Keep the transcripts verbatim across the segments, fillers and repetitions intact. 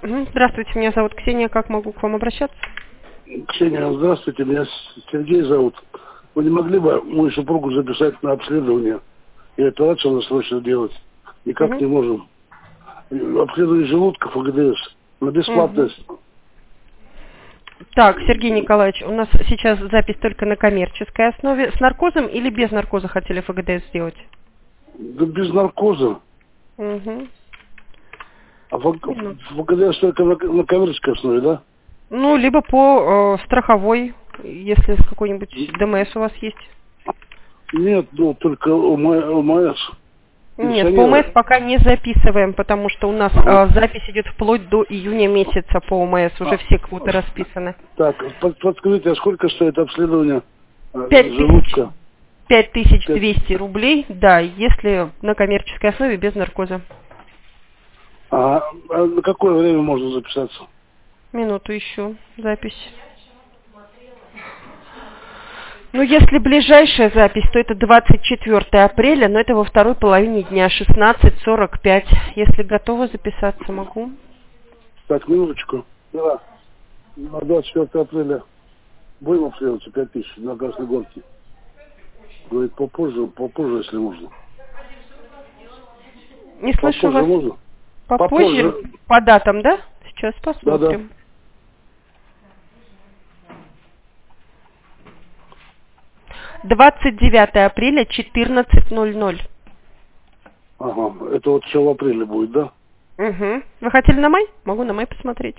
Мгм. Здравствуйте, меня зовут Ксения. Как могу к вам обращаться? Ксения, здравствуйте, меня Сергей зовут. Вы не могли бы мою супругу записать на обследование и операцию срочно делать? Никак Мгм. не можем. Обследование желудка, ФГДС, на Мгм. бесплатность. Так, Сергей Николаевич, у нас сейчас запись только на коммерческой основе. С наркозом или без наркоза хотели ФГДС сделать? Да без наркоза. Угу. А ФГДС только на, на коммерческой основе, да? Ну, либо по э, страховой, если какой-нибудь ДМС у вас есть. Нет, ну только ОМС. Нет, по ОМС Пенсионеры. пока не записываем, потому что у нас Ага. э, запись идет вплоть до июня месяца по ОМС. Уже А, все квоты расписаны. так, под- подскажите, а сколько стоит обследование э, Пять тысяч. желудка? Пять тысяч Пять- двести рублей, да, если на коммерческой основе без наркоза. А, а на какое время можно записаться? Минуту ищу запись. Ну, если ближайшая запись, то это двадцать четвёртое апреля, но это во второй половине дня, шестнадцать сорок пять. Если готова записаться, могу. Так, минуточку. Да. На двадцать четвёртое апреля будем обследоваться пять тысяч на Красной Горке. Говорит, попозже, попозже, если можно. Не слышу Попозже вас. можно? Попозже, Попозже. по датам, да? Сейчас Да-да. посмотрим. двадцать девятое апреля, четырнадцать ноль ноль. Ага. Это вот все в апреле будет, да? Угу. Вы хотели на май? Могу на май посмотреть.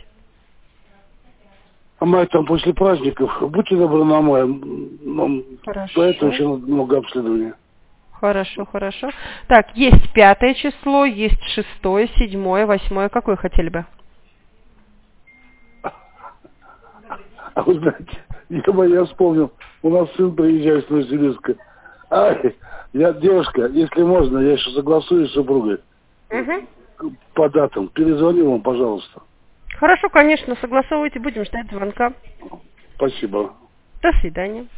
А май там после праздников. Будьте добры на май. Нам поэтому Хорошо. еще много обследований. Хорошо, хорошо. Так, есть пятое число, есть шестое, седьмое, восьмое. Какое хотели бы? А вы знаете, я, бы- я вспомнил, у нас сын приезжает с Новосибирска. Ай, я, девушка, если можно, я еще согласуюсь с супругой Угу. по датам. Перезвони вам, пожалуйста. Хорошо, конечно, согласовывайте, будем ждать звонка. Спасибо. До свидания.